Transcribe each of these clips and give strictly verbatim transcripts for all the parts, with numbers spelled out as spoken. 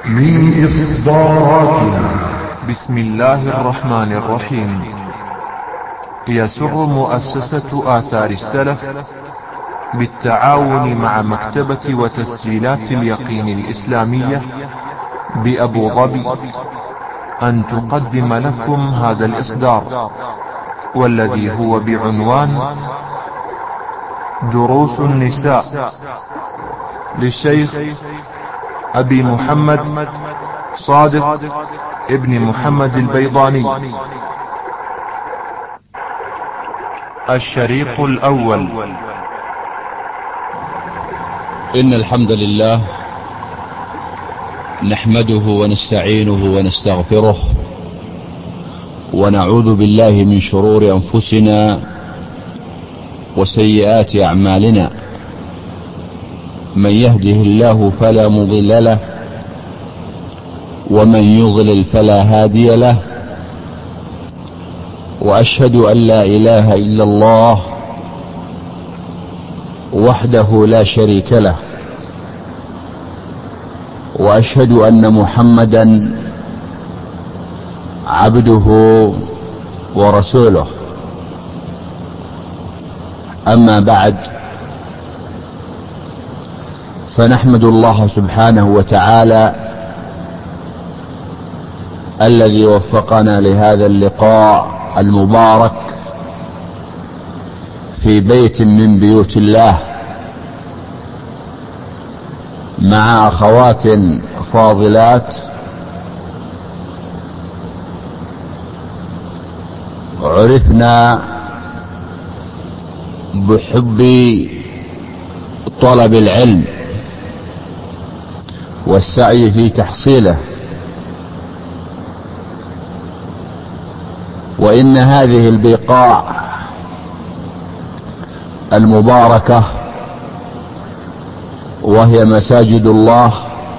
من إصداراتنا. بسم الله الرحمن الرحيم. يسر مؤسسة آثار السلف بالتعاون مع مكتبة وتسجيلات اليقين الإسلامية بأبو ظبي أن تقدم لكم هذا الإصدار، والذي هو بعنوان دروس النساء للشيخ أبي محمد صادق ابن محمد البيضاني. الشريط الأول. إن الحمد لله نحمده ونستعينه ونستغفره، ونعوذ بالله من شرور أنفسنا وسيئات أعمالنا. من يهده الله فلا مضل له، ومن يضلل فلا هادي له، وأشهد أن لا إله إلا الله وحده لا شريك له، وأشهد أن محمدا عبده ورسوله. أما بعد، فنحمد الله سبحانه وتعالى الذي وفقنا لهذا اللقاء المبارك في بيت من بيوت الله مع أخوات فاضلات عرفنا بحب طلب العلم والسعي في تحصيله، وإن هذه البقاع المباركة وهي مساجد الله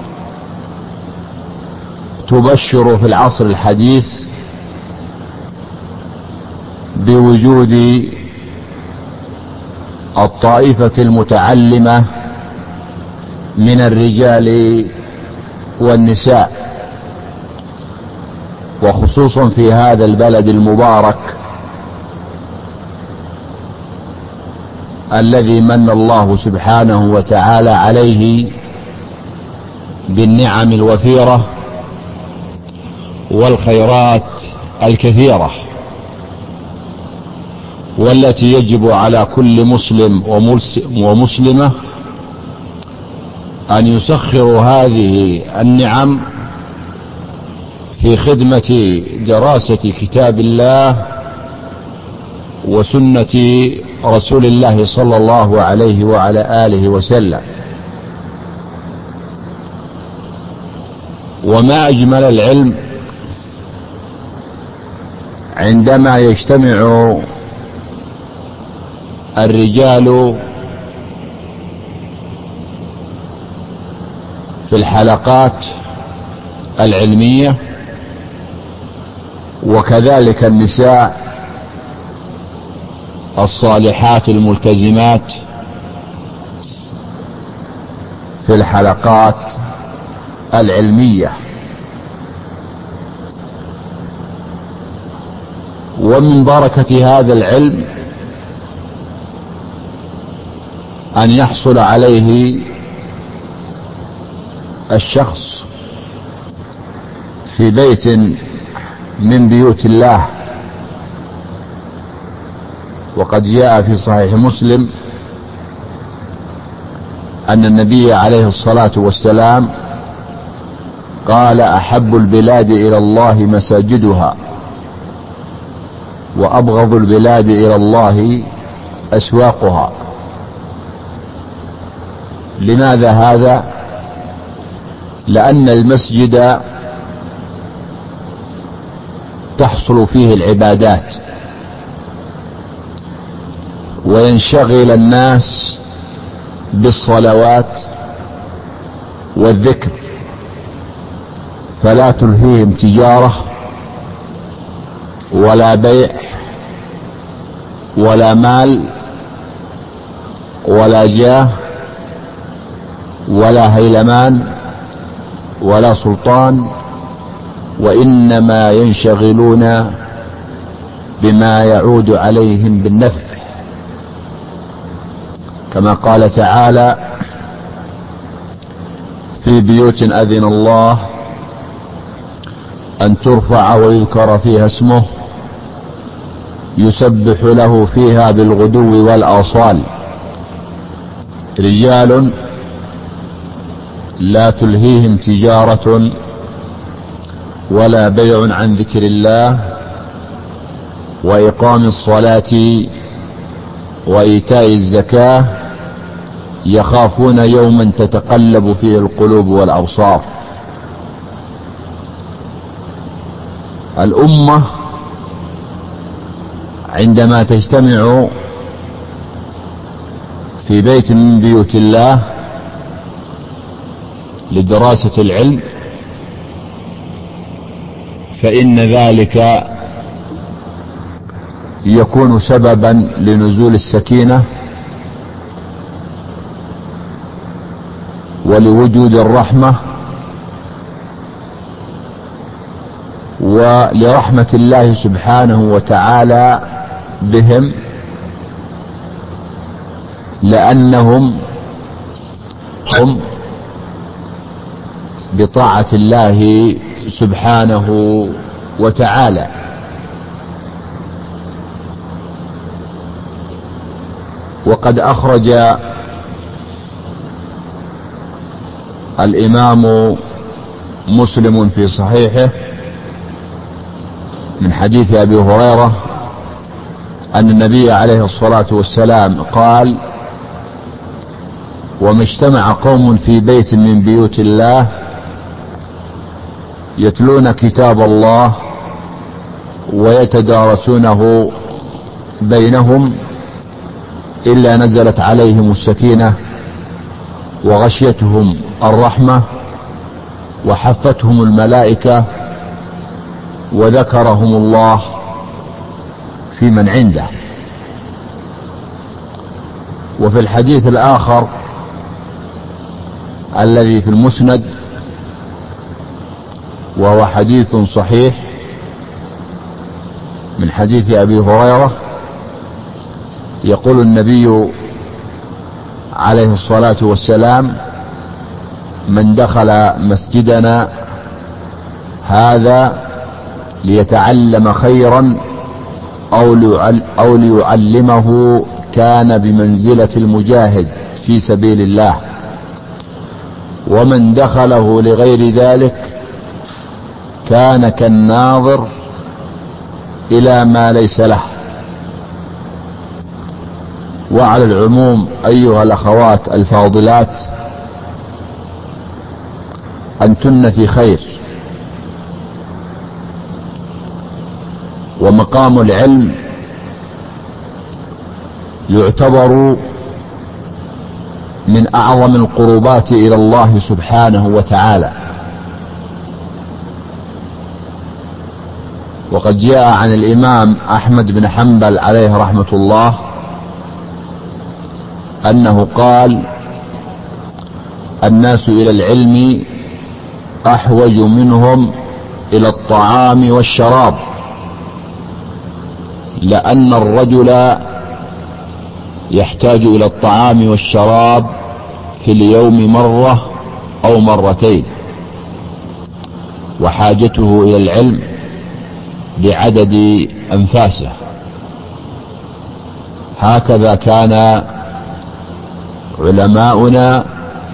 تبشر في العصر الحديث بوجود الطائفة المتعلمة من الرجال والنساء، وخصوصا في هذا البلد المبارك الذي من الله سبحانه وتعالى عليه بالنعم الوفيرة والخيرات الكثيرة، والتي يجب على كل مسلم ومسلمة أن يسخروا هذه النعم في خدمة دراسة كتاب الله وسنة رسول الله صلى الله عليه وعلى آله وسلم. وما أجمل العلم عندما يجتمع الرجال في الحلقات العلمية، وكذلك النساء الصالحات الملتزمات في الحلقات العلمية. ومن بركة هذا العلم أن يحصل عليه الشخص في بيت من بيوت الله. وقد جاء في صحيح مسلم أن النبي عليه الصلاة والسلام قال: أحب البلاد إلى الله مساجدها، وأبغض البلاد إلى الله أسواقها. لماذا هذا؟ لأن المسجد تحصل فيه العبادات، وينشغل الناس بالصلوات والذكر، فلا تلهيهم تجارة ولا بيع ولا مال ولا جاه ولا هيلمان ولا سلطان، وإنما ينشغلون بما يعود عليهم بالنفع، كما قال تعالى: في بيوت أذن الله أن ترفع ويذكر فيها اسمه يسبح له فيها بالغدو والآصال رجال لا تلهيهم تجارة ولا بيع عن ذكر الله وإقام الصلاة وإيتاء الزكاة يخافون يوما تتقلب فيه القلوب والأبصار. الأمة عندما تجتمع في بيت من بيوت الله لدراسة العلم فإن ذلك يكون سببا لنزول السكينة ولوجود الرحمة ولرحمة الله سبحانه وتعالى بهم، لأنهم هم بطاعة الله سبحانه وتعالى. وقد أخرج الإمام مسلم في صحيحه من حديث أبي هريرة أن النبي عليه الصلاة والسلام قال: وما اجتمع قوم في بيت من بيوت الله يتلون كتاب الله ويتدارسونه بينهم إلا نزلت عليهم السكينة وغشيتهم الرحمة وحفتهم الملائكة وذكرهم الله في من عنده. وفي الحديث الآخر الذي في المسند وهو حديث صحيح من حديث أبي هريرة يقول النبي عليه الصلاة والسلام: من دخل مسجدنا هذا ليتعلم خيرا أو ليعلمه كان بمنزلة المجاهد في سبيل الله، ومن دخله لغير ذلك كان كالناظر إلى ما ليس له. وعلى العموم أيها الأخوات الفاضلات، أنتن في خير، ومقام العلم يعتبر من أعظم القربات إلى الله سبحانه وتعالى. وقد جاء عن الإمام أحمد بن حنبل عليه رحمة الله أنه قال: الناس إلى العلم أحوج منهم إلى الطعام والشراب، لأن الرجل يحتاج إلى الطعام والشراب في اليوم مرة أو مرتين، وحاجته إلى العلم بعدد أنفاسه. هكذا كان علماؤنا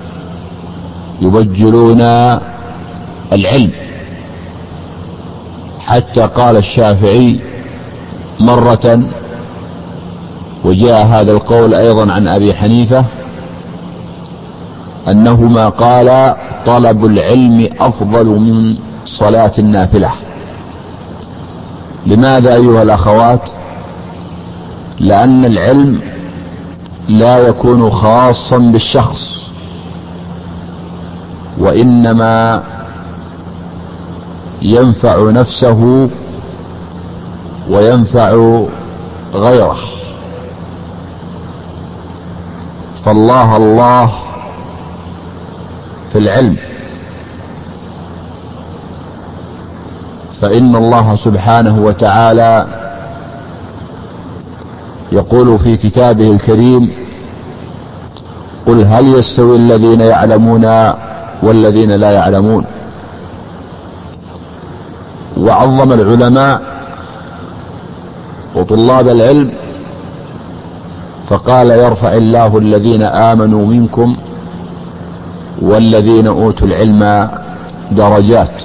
يبجلون العلم، حتى قال الشافعي مرة، وجاء هذا القول أيضا عن أبي حنيفة، أنهما قال: طلب العلم أفضل من صلاة النافلة. لماذا أيها الأخوات؟ لأن العلم لا يكون خاصا بالشخص، وإنما ينفع نفسه وينفع غيره. فالله الله في العلم، فإن الله سبحانه وتعالى يقول في كتابه الكريم: قل هل يستوي الذين يعلمون والذين لا يعلمون. وعظم العلماء وطلاب العلم فقال: يرفع الله الذين آمنوا منكم والذين أوتوا العلم درجات.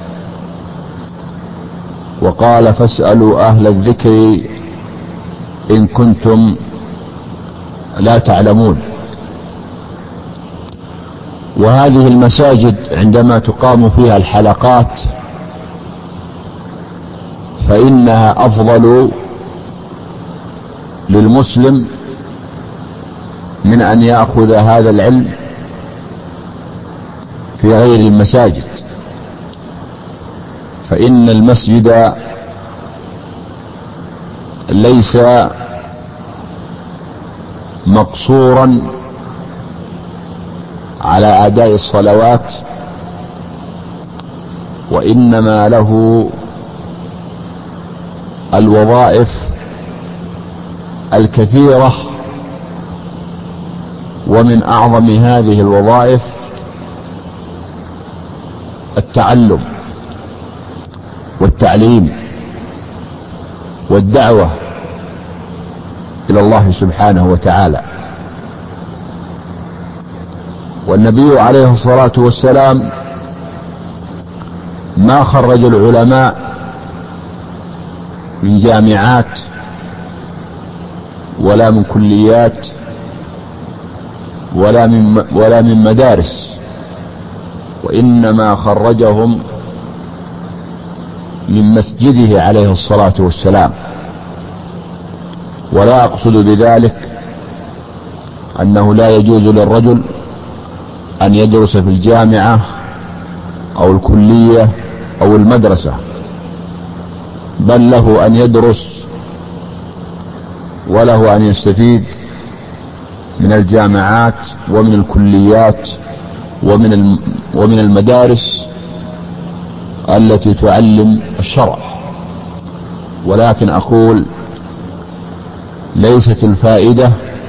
وقال: فاسألوا أهل الذكر إن كنتم لا تعلمون. وهذه المساجد عندما تقام فيها الحلقات فإنها أفضل للمسلم من أن يأخذ هذا العلم في غير المساجد، فإن المسجد ليس مقصورا على أداء الصلوات، وإنما له الوظائف الكثيرة، ومن أعظم هذه الوظائف التعلم والتعليم والدعوة إلى الله سبحانه وتعالى. والنبي عليه الصلاة والسلام ما خرج العلماء من جامعات ولا من كليات ولا من ولا من مدارس، وإنما خرجهم من مسجده عليه الصلاة والسلام. ولا أقصد بذلك أنه لا يجوز للرجل أن يدرس في الجامعة أو الكلية أو المدرسة، بل له أن يدرس وله أن يستفيد من الجامعات ومن الكليات ومن ومن المدارس التي تعلم الشرع. ولكن أقول ليست الفائدة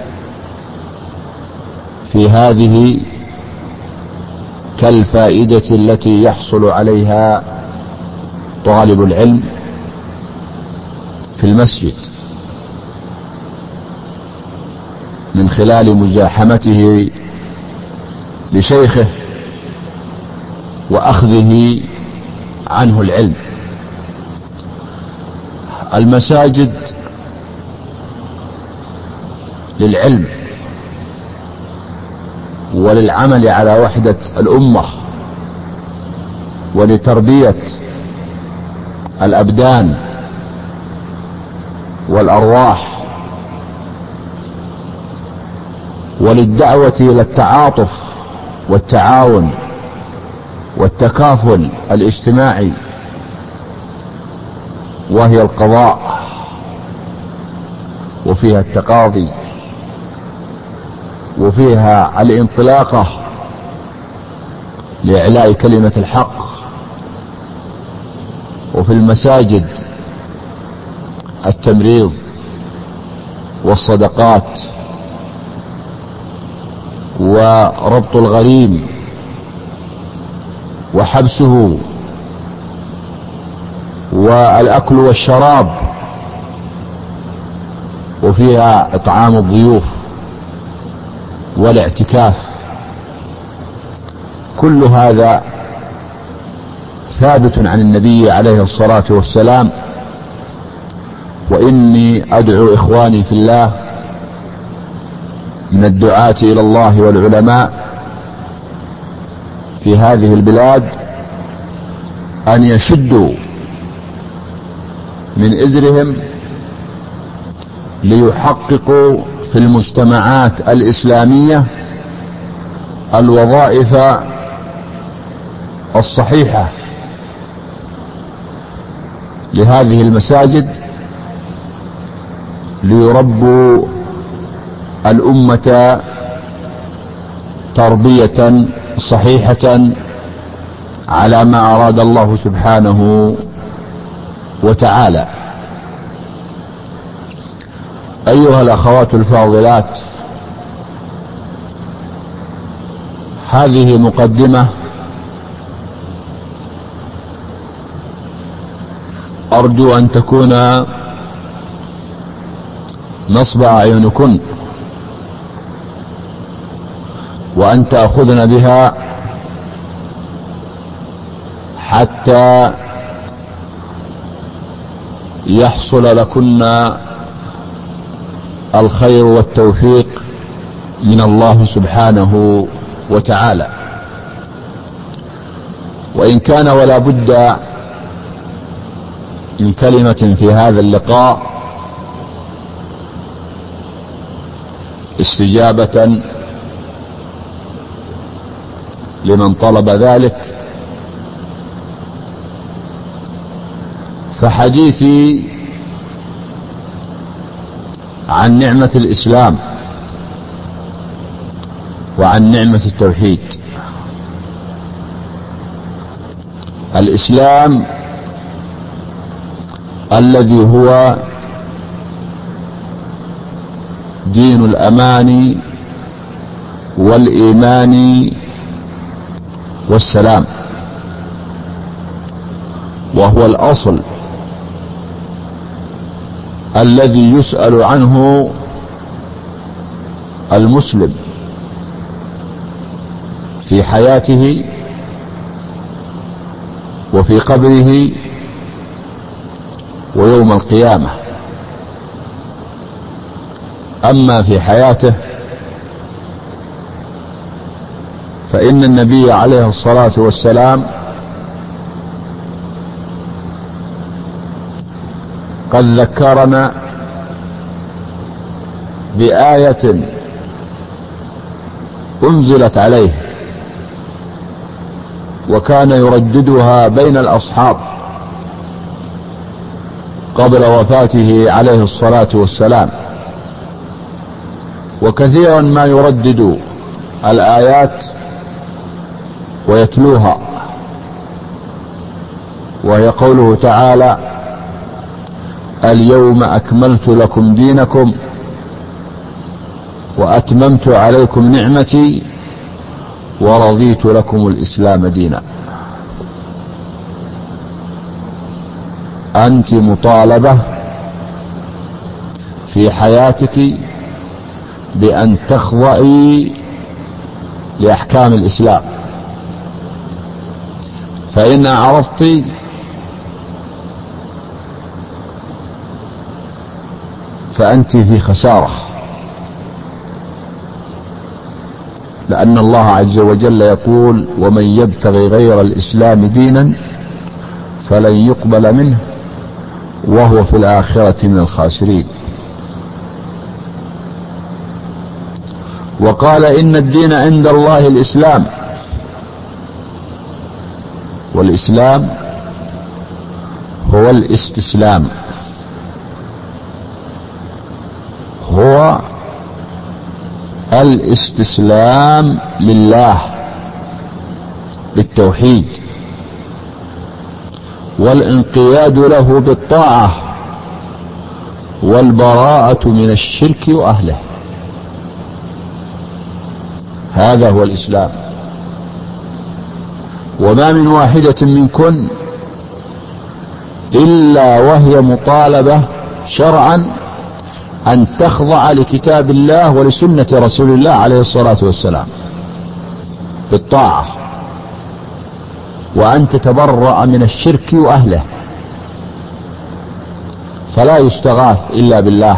في هذه كالفائدة التي يحصل عليها طالب العلم في المسجد من خلال مزاحمته لشيخه وأخذه عنه العلم. المساجد للعلم وللعمل على وحدة الأمة ولتربية الأبدان والأرواح وللدعوة إلى التعاطف والتعاون والتكافل الاجتماعي، وهي القضاء وفيها التقاضي وفيها الانطلاقة لإعلاء كلمة الحق. وفي المساجد التمريض والصدقات وربط الغريم وحبسه والأكل والشراب، وفيها إطعام الضيوف والاعتكاف. كل هذا ثابت عن النبي عليه الصلاة والسلام. وإني أدعو إخواني في الله من الدعاة إلى الله والعلماء في هذه البلاد أن يشدوا من إزرهم ليحققوا في المجتمعات الإسلامية الوظائف الصحيحة لهذه المساجد، ليربوا الأمة تربية صحيحة على ما أراد الله سبحانه وتعالى. أيها الأخوات الفاضلات، هذه مقدمة أرجو أن تكون نصب أعينكن، وأن تأخذن بها حتى يحصل لكن الخير والتوفيق من الله سبحانه وتعالى. وإن كان ولا بد من كلمة في هذا اللقاء استجابة لمن طلب ذلك، فحديثي عن نعمة الإسلام وعن نعمة التوحيد. الإسلام الذي هو دين الأمان والإيمان والسلام، وهو الأصل الذي يسأل عنه المسلم في حياته وفي قبره ويوم القيامة. أما في حياته فإن النبي عليه الصلاة والسلام قد ذكرنا بآية أنزلت عليه وكان يرددها بين الأصحاب قبل وفاته عليه الصلاة والسلام، وكثيرا ما يردد الآيات ويتلوها، وهي قوله تعالى: اليوم أكملت لكم دينكم وأتممت عليكم نعمتي ورضيت لكم الإسلام دينا. أنت مطالبة في حياتك بأن تخضعي لأحكام الإسلام، فإن أعرضت فأنت في خسارة، لأن الله عز وجل يقول: ومن يبتغي غير الإسلام دينا فلن يقبل منه وهو في الآخرة من الخاسرين. وقال: إن الدين عند الله الإسلام، والإسلام هو الاستسلام، هو الاستسلام لله بالتوحيد والانقياد له بالطاعة والبراءة من الشرك وأهله. هذا هو الإسلام. وما من واحدة منكن إلا وهي مطالبة شرعا أن تخضع لكتاب الله ولسنة رسول الله عليه الصلاة والسلام بالطاعة، وأن تتبرأ من الشرك وأهله، فلا يستغاث إلا بالله،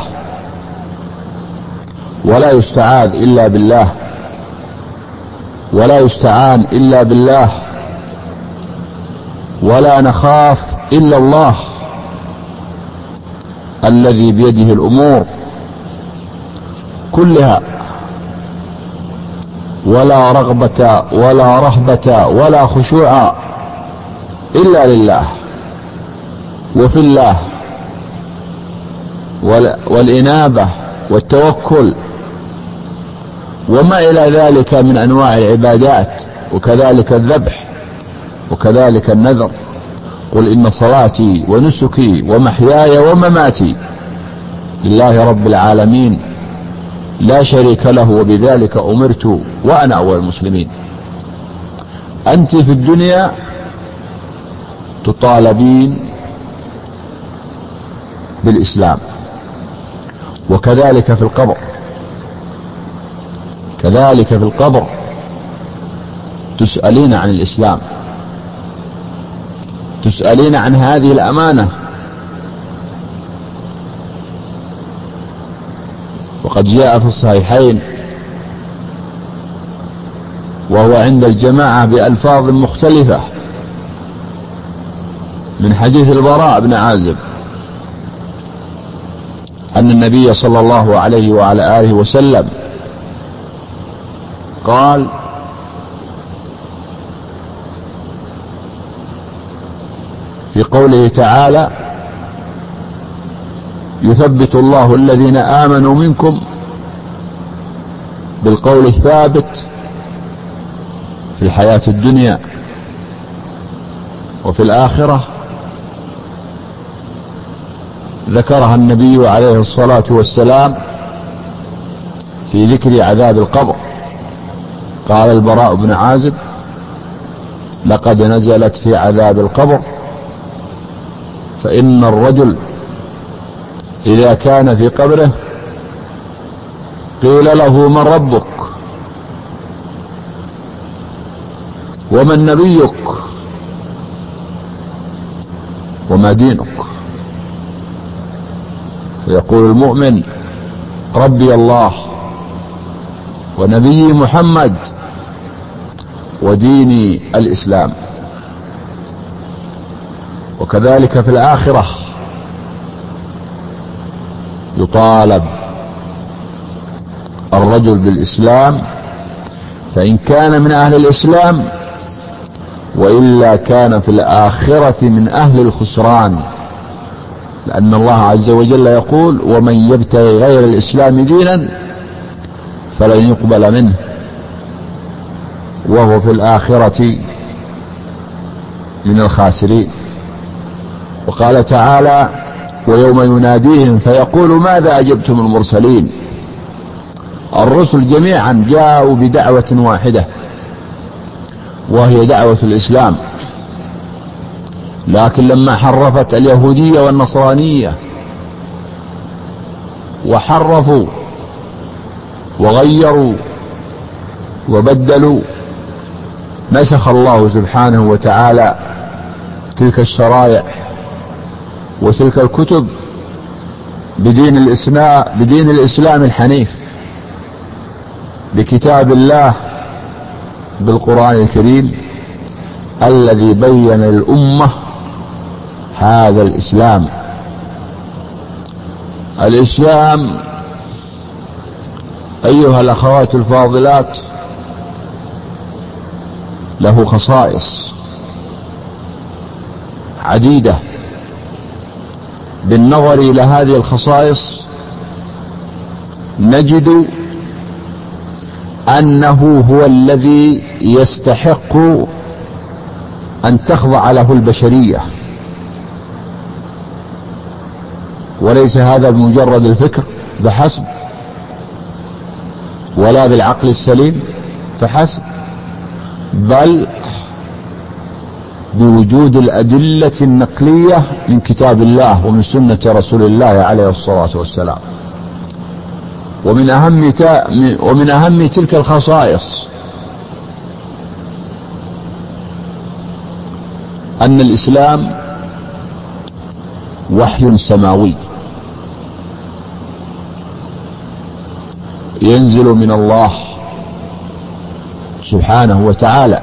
ولا يستعاذ إلا بالله، ولا يستعان إلا بالله، ولا نخاف إلا الله الذي بيده الأمور كلها، ولا رغبة ولا رهبة ولا خشوع إلا لله وفي الله، والإنابة والتوكل وما إلى ذلك من أنواع العبادات، وكذلك الذبح، وكذلك النذر، قل إن صلاتي ونسكي ومحياي ومماتي لله رب العالمين لا شريك له وبذلك أمرت وأنا أول المسلمين. أنت في الدنيا تطالبين بالإسلام، وكذلك في القبر، كذلك في القبر تسألين عن الإسلام، تسألين عن هذه الأمانة. وقد جاء في الصحيحين وهو عند الجماعة بألفاظ مختلفة من حديث البراء بن عازب أن النبي صلى الله عليه وعلى آله وسلم قال: في قوله تعالى: يثبت الله الذين آمنوا منكم بالقول الثابت في الحياة الدنيا وفي الآخرة. ذكرها النبي عليه الصلاة والسلام في ذكر عذاب القبر. قال البراء بن عازب: لقد نزلت في عذاب القبر، فإن الرجل إذا كان في قبره قيل له: من ربك ومن نبيك وما دينك؟ فيقول المؤمن: ربي الله ونبي محمد وديني الإسلام. وكذلك في الآخرة يطالب الرجل بالإسلام، فإن كان من أهل الإسلام وإلا كان في الآخرة من أهل الخسران، لأن الله عز وجل يقول: ومن يبتغي غير الإسلام دينا فلن يقبل منه وهو في الآخرة من الخاسرين. وقال تعالى: ويوم يناديهم فيقول ماذا أجبتم المرسلين. الرسل جميعا جاءوا بدعوة واحدة وهي دعوة الإسلام، لكن لما حرفت اليهودية والنصرانية وحرفوا وغيروا وبدلوا، نسخ الله سبحانه وتعالى تلك الشرائع وتلك الكتب بدين الإسلام بدين الإسلام الحنيف، بكتاب الله، بالقرآن الكريم الذي بين للأمة هذا الإسلام. الإسلام أيها الأخوات الفاضلات له خصائص عديدة. بالنظر إلى هذه الخصائص نجد أنه هو الذي يستحق أن تخضع له البشرية، وليس هذا بمجرد الفكر فحسب ولا بالعقل السليم فحسب، بل بوجود الأدلة النقلية من كتاب الله ومن سنة رسول الله عليه الصلاة والسلام. ومن أهم ومن أهم تلك الخصائص أن الإسلام وحي سماوي ينزل من الله سبحانه وتعالى،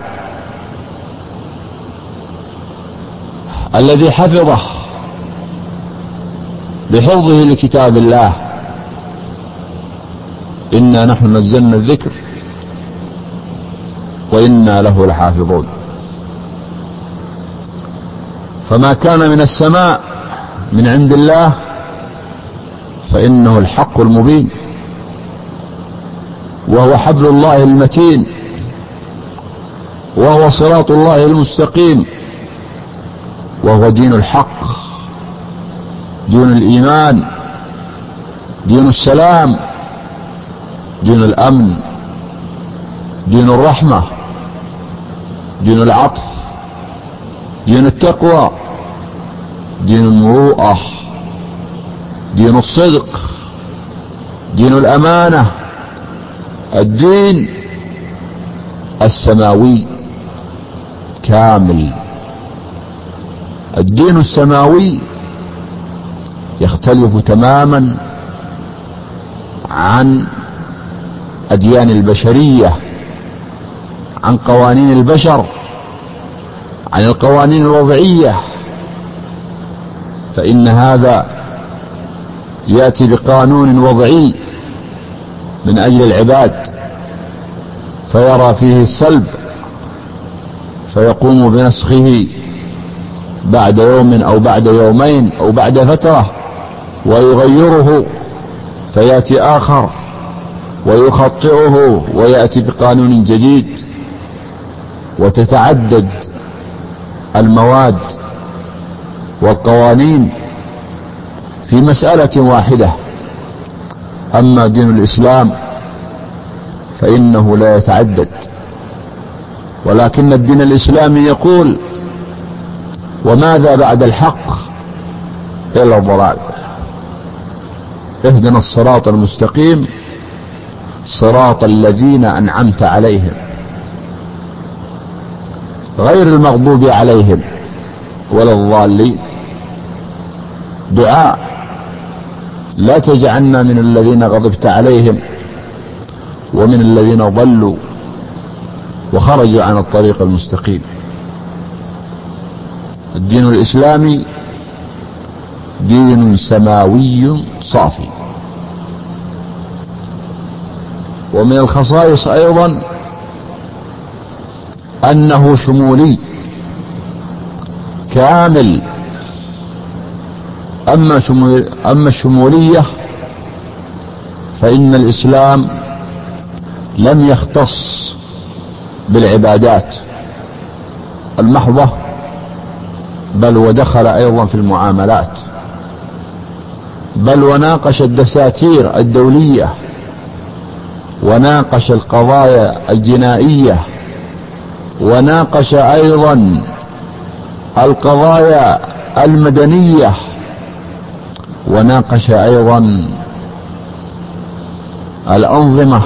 الذي حفظه بحفظه لكتاب الله: إنا نحن نزلنا الذكر وإنا له لحافظون. فما كان من السماء من عند الله فإنه الحق المبين، وهو حبل الله المتين، وهو صراط الله المستقيم، وهو دين الحق، دين الإيمان، دين السلام، دين الأمن، دين الرحمة، دين العطف، دين التقوى، دين المروءة، دين الصدق، دين الأمانة، الدين السماوي كامل. الدين السماوي يختلف تماما عن أديان البشرية، عن قوانين البشر، عن القوانين الوضعية، فإن هذا يأتي بقانون وضعي من أجل العباد فيرى فيه السلب فيقوم بنسخه بعد يوم أو بعد يومين أو بعد فترة ويغيره فيأتي آخر ويخطئه ويأتي بقانون جديد، وتتعدد المواد والقوانين في مسألة واحدة. أما دين الإسلام فإنه لا يتعدد، ولكن الدين الإسلامي يقول: وماذا بعد الحق إلا الضلال، اهدنا الصراط المستقيم صراط الذين أنعمت عليهم غير المغضوب عليهم ولا الضالين. دعاء: لا تجعلنا من الذين غضبت عليهم ومن الذين ضلوا وخرجوا عن الطريق المستقيم. الدين الإسلامي دين سماوي صافي. ومن الخصائص أيضا أنه شمولي كامل. أما, شمول أما الشمولية فإن الإسلام لم يختص بالعبادات المحضة، بل ودخل أيضا في المعاملات، بل وناقش الدساتير الدولية، وناقش القضايا الجنائية، وناقش أيضا القضايا المدنية، وناقش أيضا الأنظمة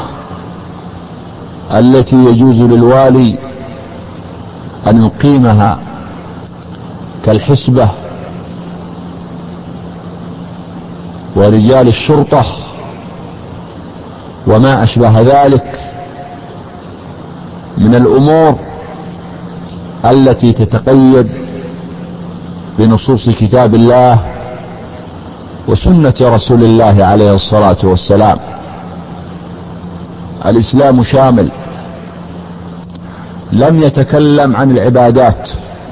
التي يجوز للوالي أن يقيمها كالحسبة ورجال الشرطة وما أشبه ذلك من الأمور التي تتقيد بنصوص كتاب الله وسنة رسول الله عليه الصلاة والسلام. الإسلام شامل، لم يتكلم عن العبادات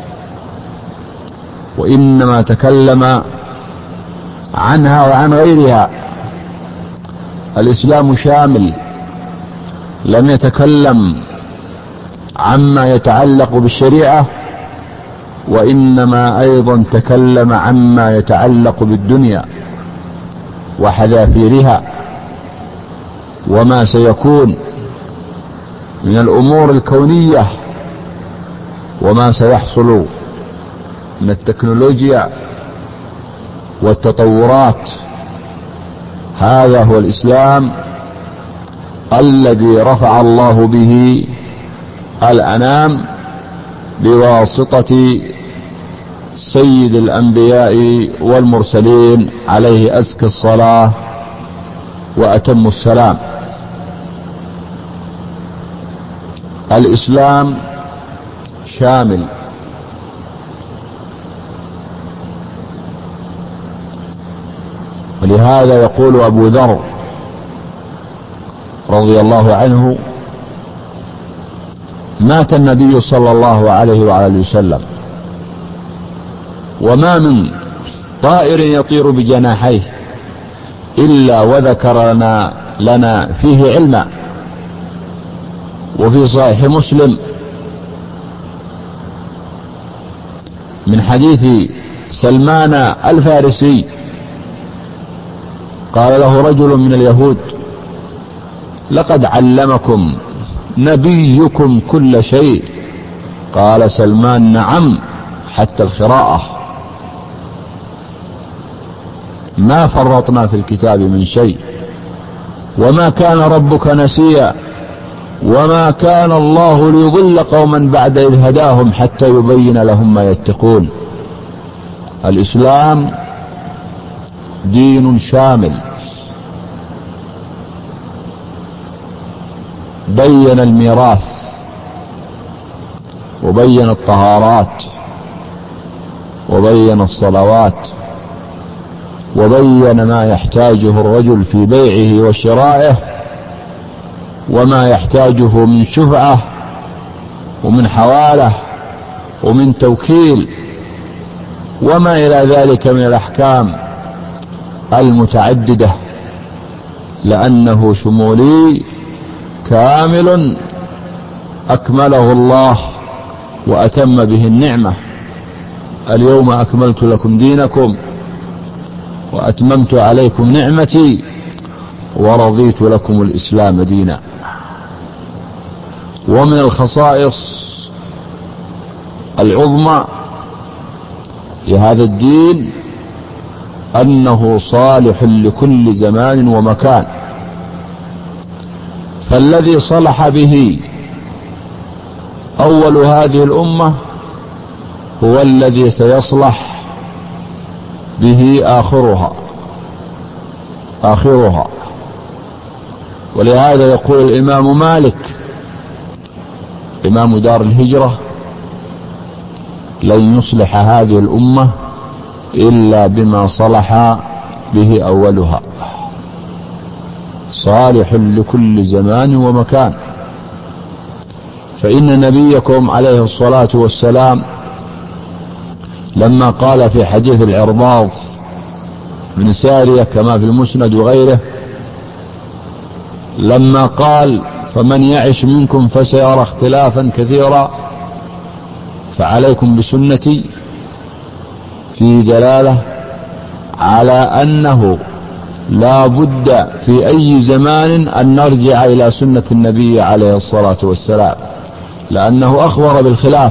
وإنما تكلم عنها وعن غيرها. الإسلام شامل، لم يتكلم عما يتعلق بالشريعة وإنما أيضا تكلم عما يتعلق بالدنيا وحذافيرها وما سيكون من الأمور الكونية وما سيحصل من التكنولوجيا والتطورات. هذا هو الإسلام الذي رفع الله به الأنام بواسطة سيد الأنبياء والمرسلين عليه أزكى الصلاة وأتم السلام. الإسلام شامل، ولهذا يقول أبو ذر رضي الله عنه: مات النبي صلى الله عليه وآله وسلم وما من طائر يطير بجناحيه إلا وذكر لنا, لنا فيه علما. وفي صحيح مسلم من حديث سلمان الفارسي قال له رجل من اليهود: لقد علمكم نبيكم كل شيء. قال سلمان: نعم، حتى القراءة، ما فرطنا في الكتاب من شيء، وما كان ربك نسيا، وما كان الله ليضل قوما بعد إذ هداهم حتى يبين لهم ما يتقون. الإسلام دين شامل، بين الميراث وبين الطهارات وبين الصلوات وبين ما يحتاجه الرجل في بيعه وشرائه وما يحتاجه من شفعة ومن حوالة ومن توكيل وما إلى ذلك من الأحكام المتعددة، لأنه شمولي كامل أكمله الله وأتم به النعمة. اليوم أكملت لكم دينكم وأتممت عليكم نعمتي ورضيت لكم الإسلام دينا. ومن الخصائص العظمى لهذا الدين أنه صالح لكل زمان ومكان، فالذي صلح به أول هذه الأمة هو الذي سيصلح به آخرها آخرها ولهذا يقول الإمام مالك إمام دار الهجرة: لن يصلح هذه الأمة إلا بما صلح به أولها. صالح لكل زمان ومكان، فإن نبيكم عليه الصلاة والسلام لما قال في حديث العرباض بن سارية كما في المسند وغيره، لما قال: فمن يعش منكم فسيرى اختلافا كثيرا فعليكم بسنتي، في دلالة على أنه لا بد في أي زمان أن نرجع إلى سنة النبي عليه الصلاة والسلام، لأنه أخبر بالخلاف،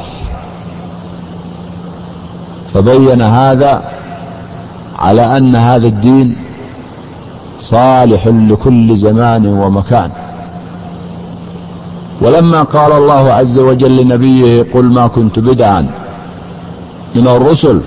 فبين هذا على أن هذا الدين صالح لكل زمان ومكان. ولما قال الله عز وجل لنبيه: قل ما كنت بدعا من الرسل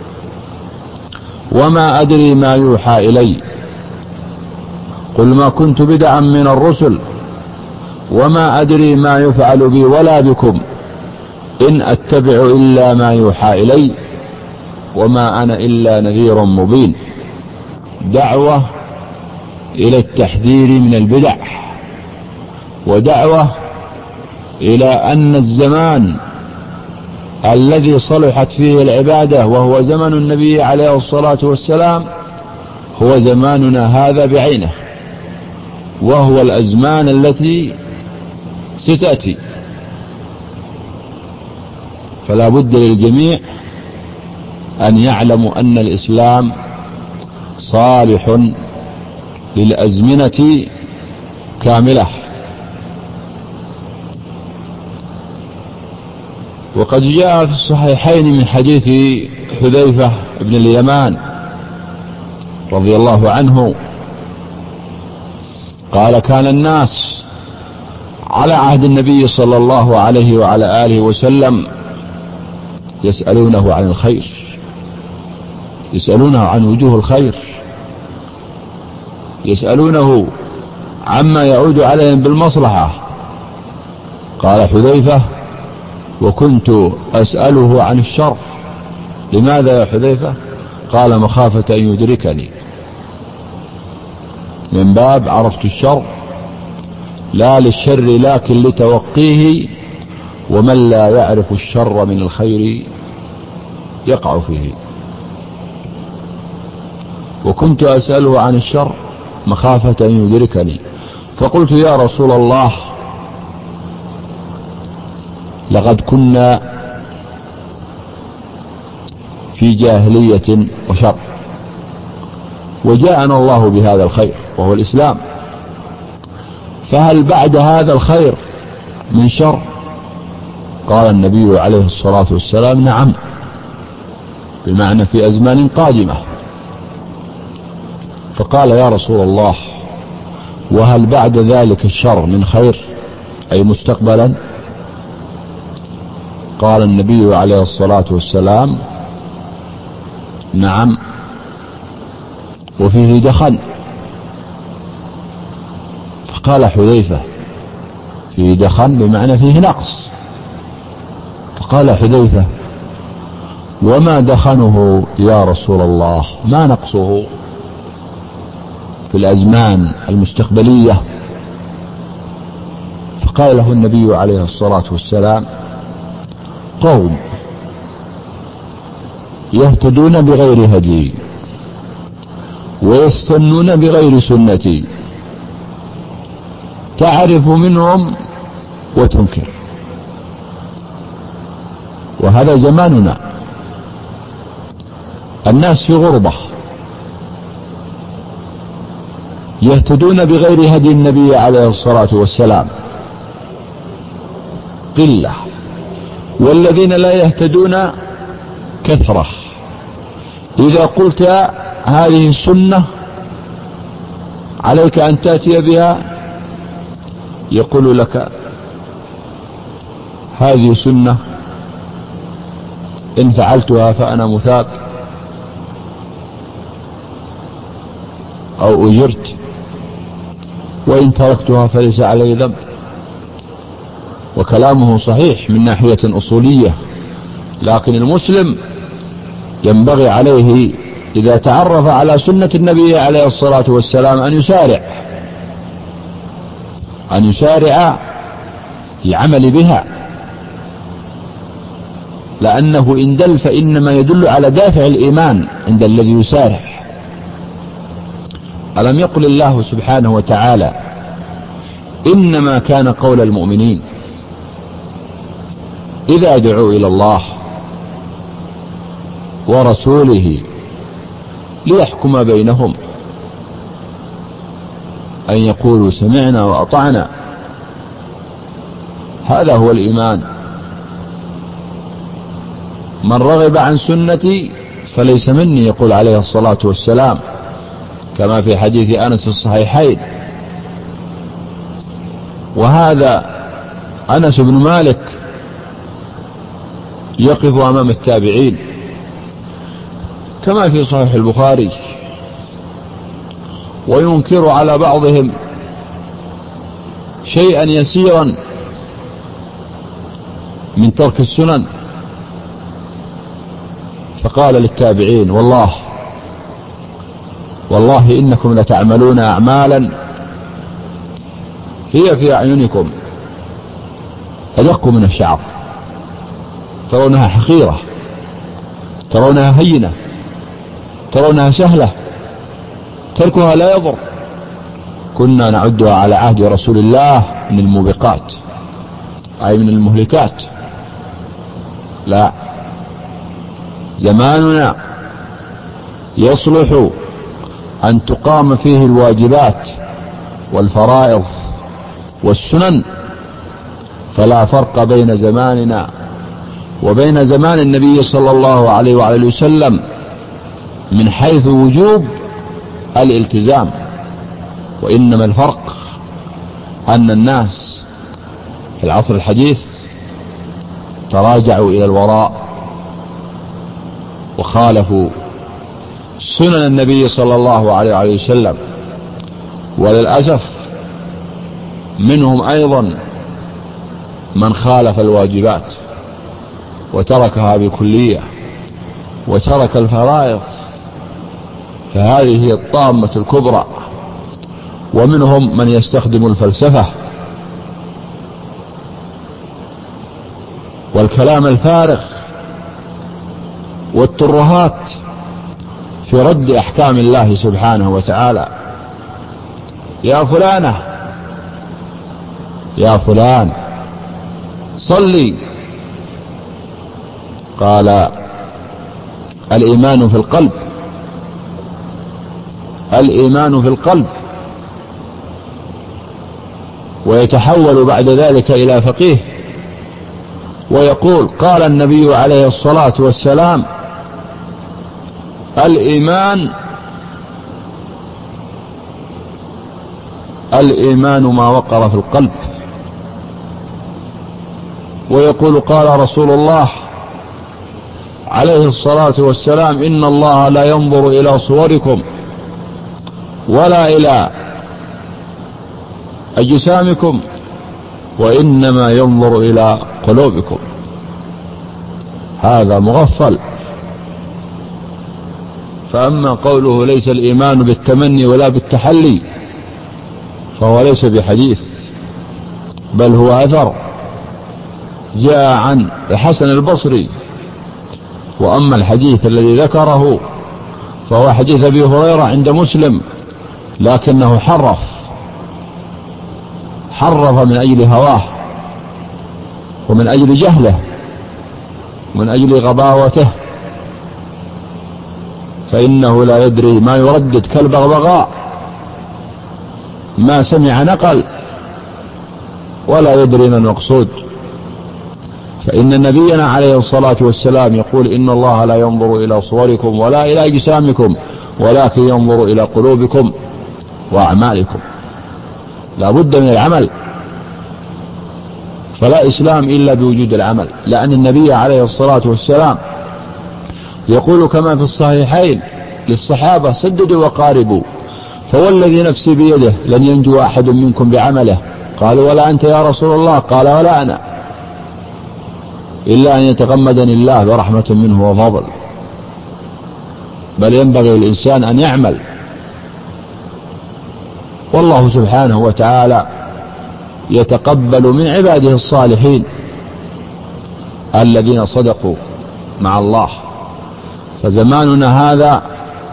وما أدري ما يوحى إلي، قل ما كنت بدعا من الرسل وما أدري ما يفعل بي ولا بكم إن أتبع إلا ما يوحى إلي وما أنا إلا نذير مبين. دعوة إلى التحذير من البدع، ودعوة إلى أن الزمان الذي صلحت فيه العبادة وهو زمن النبي عليه الصلاة والسلام هو زماننا هذا بعينه، وهو الأزمان التي ستأتي. فلا بد للجميع أن يعلموا أن الإسلام صالح للأزمنة كاملة. وقد جاء في الصحيحين من حديث حذيفة بن اليمان رضي الله عنه قال: كان الناس على عهد النبي صلى الله عليه وعلى آله وسلم يسألونه عن الخير، يسألونه عن وجوه الخير، يسألونه عما يعود عليهم بالمصلحة. قال حذيفة: وكنت أسأله عن الشر. لماذا يا حذيفة؟ قال: مخافة أن يدركني، من باب عرفت الشر لا للشر لكن لتوقيه، ومن لا يعرف الشر من الخير يقع فيه. وكنت أسأله عن الشر مخافة أن يدركني، فقلت: يا رسول الله، لقد كنا في جاهلية وشر، وجاءنا الله بهذا الخير وهو الإسلام، فهل بعد هذا الخير من شر؟ قال النبي عليه الصلاة والسلام نعم، بمعنى في أزمان قادمة. فقال يا رسول الله وهل بعد ذلك الشر من خير أي مستقبلا؟ قال النبي عليه الصلاة والسلام نعم وفيه دخن. فقال حذيفة فيه دخن بمعنى فيه نقص. فقال حذيفة وما دخنه يا رسول الله؟ ما نقصه في الأزمان المستقبلية؟ فقال له النبي عليه الصلاة والسلام قوم يهتدون بغير هدي ويستنون بغير سنتي، تعرف منهم وتنكر. وهذا زماننا، الناس في غربة، يهتدون بغير هدي النبي عليه الصلاة والسلام قلة، والذين لا يهتدون كثرة. إذا قلت هذه السنة عليك أن تأتي بها، يقول لك هذه سنة إن فعلتها فأنا مثاب أو أجرت، وإن تركتها فليس علي ذنب. وكلامه صحيح من ناحية أصولية، لكن المسلم ينبغي عليه إذا تعرف على سنة النبي عليه الصلاة والسلام أن يسارع أن يسارع العمل بها، لأنه إن دل فإنما يدل على دافع الإيمان عند الذي يسارع. ألم يقل الله سبحانه وتعالى إنما كان قول المؤمنين إذا دعوا إلى الله ورسوله ليحكم بينهم أن يقولوا سمعنا وأطعنا. هذا هو الإيمان. من رغب عن سنتي فليس مني، يقول عليه الصلاة والسلام كما في حديث أنس في الصحيحين. وهذا أنس بن مالك يقف أمام التابعين كما في صحيح البخاري، وينكر على بعضهم شيئا يسيرا من ترك السنن، فقال للتابعين والله والله إنكم لتعملون أعمالا هي في أعينكم أدق من الشعر، ترونها حقيرة، ترونها هينة، ترونها سهلة، تركها لا يضر. كنا نعدها على عهد رسول الله من الموبقات أي من المهلكات. لا، زماننا يصلح أن تقام فيه الواجبات والفرائض والسنن، فلا فرق بين زماننا وبين زمان النبي صلى الله عليه وآله وسلم من حيث وجوب الالتزام، وإنما الفرق أن الناس في العصر الحديث تراجعوا إلى الوراء وخالفوا سنن النبي صلى الله عليه وآله وسلم. وللأسف منهم أيضا من خالف الواجبات وتركها بكلية وترك الفرائض، فهذه هي الطامة الكبرى. ومنهم من يستخدم الفلسفة والكلام الفارغ والترهات في رد أحكام الله سبحانه وتعالى. يا فلانة يا فلان صلي، قال الإيمان في القلب، الإيمان في القلب، ويتحول بعد ذلك إلى فقيه ويقول قال النبي عليه الصلاة والسلام الإيمان الإيمان ما وقر في القلب، ويقول قال رسول الله عليه الصلاة والسلام إن الله لا ينظر إلى صوركم ولا إلى أجسامكم وإنما ينظر إلى قلوبكم. هذا مغفل. فأما قوله ليس الإيمان بالتمني ولا بالتحلي فهو ليس بحديث، بل هو أثر جاء عن الحسن البصري. وأما الحديث الذي ذكره فهو حديث أبي هريرة عند مسلم، لكنه حرف حرف من أجل هواه ومن أجل جهله ومن أجل غباوته، فإنه لا يدري ما يردد كالبغبغاء، ما سمع نقل ولا يدري ما المقصود. فإن نبينا عليه الصلاة والسلام يقول إن الله لا ينظر إلى صوركم ولا إلى أجسامكم ولكن ينظر إلى قلوبكم وأعمالكم. لا بد من العمل، فلا إسلام إلا بوجود العمل، لأن النبي عليه الصلاة والسلام يقول كما في الصحيحين للصحابة سددوا وقاربوا، فوالذي نفسي بيده لن ينجو أحد منكم بعمله. قالوا ولا أنت يا رسول الله؟ قال ولا أنا، إلا أن يتغمدني الله برحمة منه وفضل. بل ينبغي الإنسان أن يعمل، والله سبحانه وتعالى يتقبل من عباده الصالحين الذين صدقوا مع الله. فزماننا هذا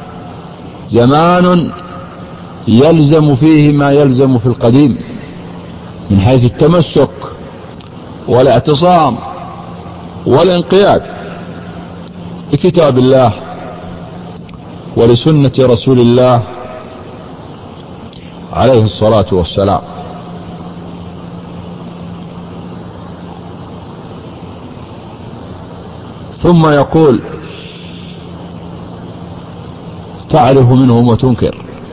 زمان يلزم فيه ما يلزم في القديم من حيث التمسك والاعتصام والانقياد لكتاب الله ولسنة رسول الله عليه الصلاة والسلام. ثم يقول تعرف منهم وتنكر،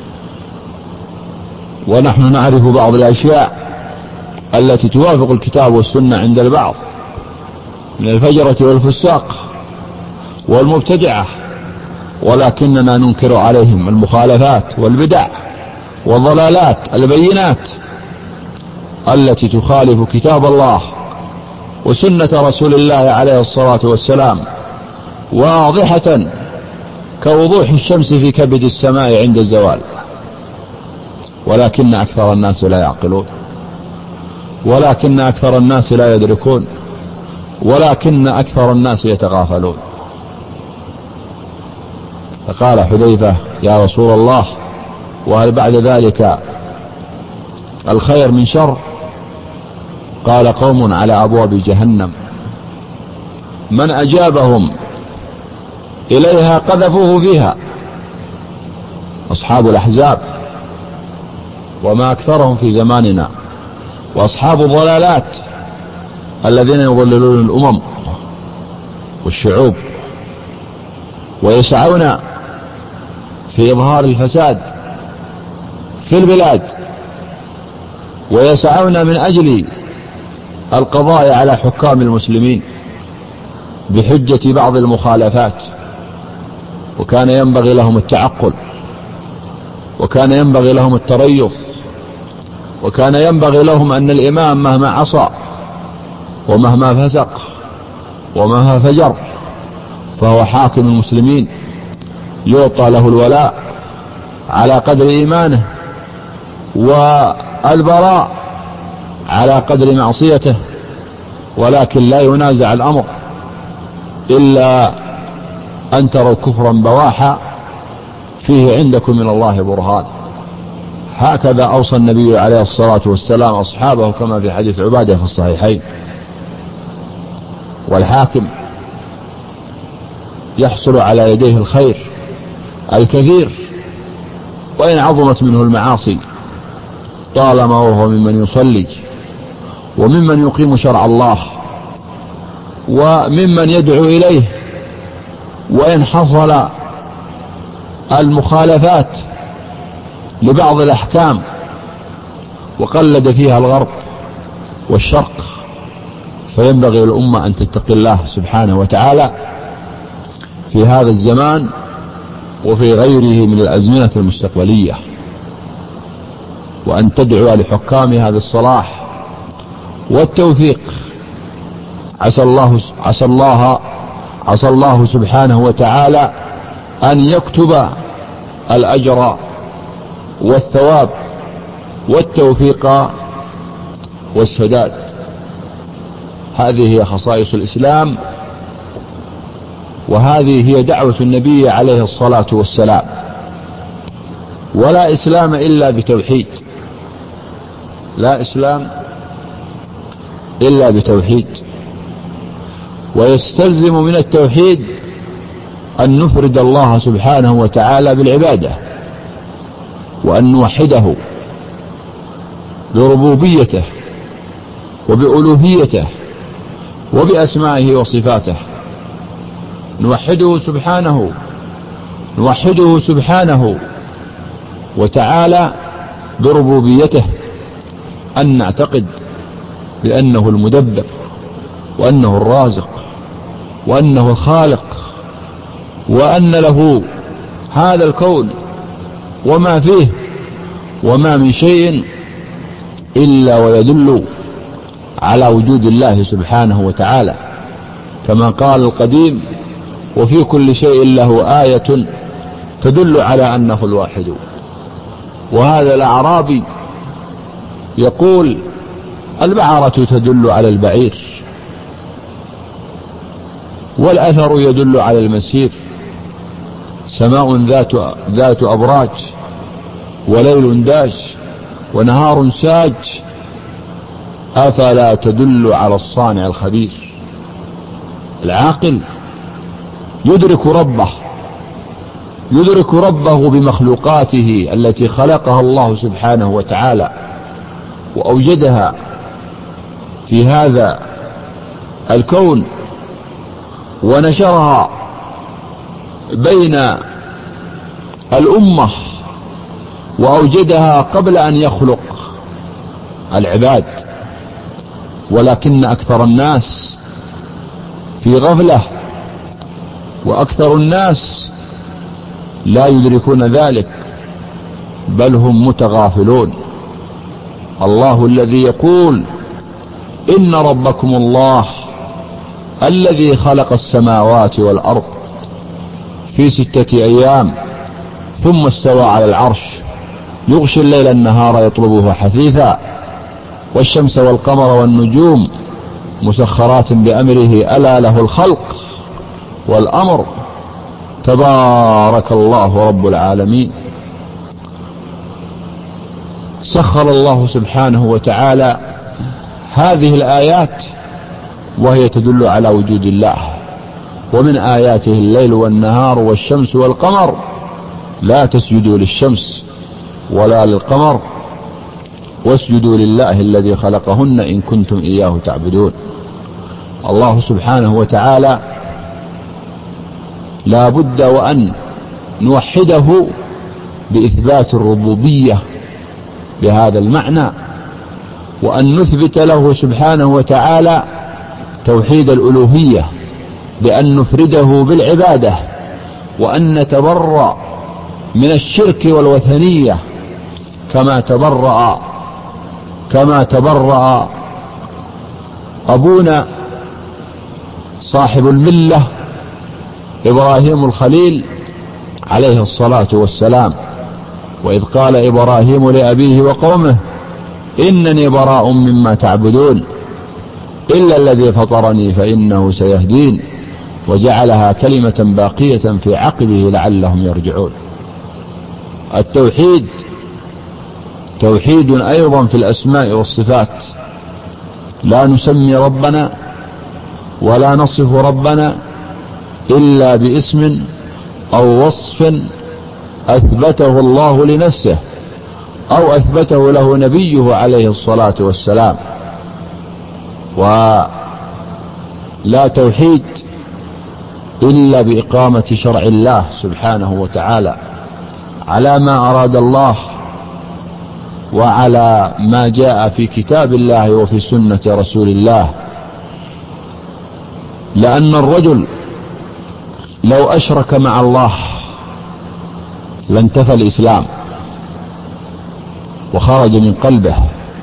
ونحن نعرف بعض الأشياء التي توافق الكتاب والسنة عند البعض من الفجرة والفساق والمبتدعة، ولكننا ننكر عليهم المخالفات والبدع والضلالات البينات التي تخالف كتاب الله وسنة رسول الله عليه الصلاة والسلام واضحة كوضوح الشمس في كبد السماء عند الزوال. ولكن أكثر الناس لا يعقلون، ولكن أكثر الناس لا يدركون، ولكن أكثر الناس يتغافلون. فقال حذيفة يا رسول الله وهل بعد ذلك الخير من شر؟ قال قوم على أبواب جهنم من أجابهم إليها قذفوه فيها، أصحاب الأحزاب وما أكثرهم في زماننا، وأصحاب الضلالات الذين يضللون الأمم والشعوب ويسعون في إظهار الفساد في البلاد، ويسعون من أجل القضاء على حكام المسلمين بحجة بعض المخالفات. وكان ينبغي لهم التعقل، وكان ينبغي لهم التريث، وكان ينبغي لهم أن الإمام مهما عصى ومهما فسق ومهما فجر فهو حاكم المسلمين يعطى له الولاء على قدر إيمانه والبراء على قدر معصيته، ولكن لا ينازع الأمر إلا أن تروا كفرا بواحا فيه عندكم من الله برهان. هكذا أوصى النبي عليه الصلاة والسلام أصحابه كما في حديث عبادة في الصحيحين. والحاكم يحصل على يديه الخير الكثير، وإن عظمت منه المعاصي، طالما وهو ممن يصلي وممن يقيم شرع الله وممن يدعو إليه. وإن حصل المخالفات لبعض الأحكام وقلد فيها الغرب والشرق، فينبغي الأمة أن تتقي الله سبحانه وتعالى في هذا الزمان وفي غيره من الأزمنة المستقبلية، وأن تدعو لحكامها بالصلاح والتوفيق. عسى الله عسى الله عسى الله سبحانه وتعالى أن يكتب الأجر والثواب والتوفيق والسداد. هذه هي خصائص الإسلام، وهذه هي دعوة النبي عليه الصلاة والسلام. ولا إسلام إلا بتوحيد، لا إسلام إلا بتوحيد. ويستلزم من التوحيد أن نفرد الله سبحانه وتعالى بالعبادة، وأن نوحده بربوبيته وبألوهيته وبأسمائه وصفاته. نوحده سبحانه نوحده سبحانه وتعالى بربوبيته، أن نعتقد بأنه المدبر، وأنه الرازق، وأنه الخالق، وأن له هذا الكون وما فيه، وما من شيء إلا ويدل على وجود الله سبحانه وتعالى، كما قال القديم: وفي كل شيء له آية تدل على أنه الواحد. وهذا الأعرابي يقول: البعرة تدل على البعير، والأثر يدل على المسير، سماء ذات, ذات أبراج، وليل داج، ونهار ساج، أفلا تدل على الصانع الخبير. العاقل يدرك ربه يدرك ربه بمخلوقاته التي خلقها الله سبحانه وتعالى وأوجدها في هذا الكون، ونشرها بين الأمة، وأوجدها قبل أن يخلق العباد. ولكن أكثر الناس في غفلة، وأكثر الناس لا يدركون ذلك، بل هم متغافلون. الله الذي يقول: إن ربكم الله الذي خلق السماوات والأرض في ستة أيام ثم استوى على العرش يغشي الليل النهار يطلبه حثيثا والشمس والقمر والنجوم مسخرات بأمره ألا له الخلق والأمر تبارك الله رب العالمين. سخر الله سبحانه وتعالى هذه الآيات وهي تدل على وجود الله. ومن آياته الليل والنهار والشمس والقمر لا تسجدوا للشمس ولا للقمر واسجدوا لله الذي خلقهن إن كنتم إياه تعبدون. الله سبحانه وتعالى لا بد وأن نوحده بإثبات الربوبية بهذا المعنى، وأن نثبت له سبحانه وتعالى توحيد الألوهية بأن نفرده بالعبادة، وأن نتبرأ من الشرك والوثنية كما تبرأ كما تبرأ أبونا صاحب الملة إبراهيم الخليل عليه الصلاة والسلام، وإذ قال إبراهيم لأبيه وقومه إنني براء مما تعبدون إلا الذي فطرني فإنه سيهدين، وجعلها كلمة باقية في عقبه لعلهم يرجعون. التوحيد توحيد أيضا في الأسماء والصفات، لا نسمي ربنا ولا نصف ربنا إلا باسم أو وصف أثبته الله لنفسه أو أثبته له نبيه عليه الصلاة والسلام. ولا توحيد إلا بإقامة شرع الله سبحانه وتعالى على ما أراد الله وعلى ما جاء في كتاب الله وفي سنة رسول الله. لأن الرجل لو أشرك مع الله لانتفى الإسلام وخرج من قلبه،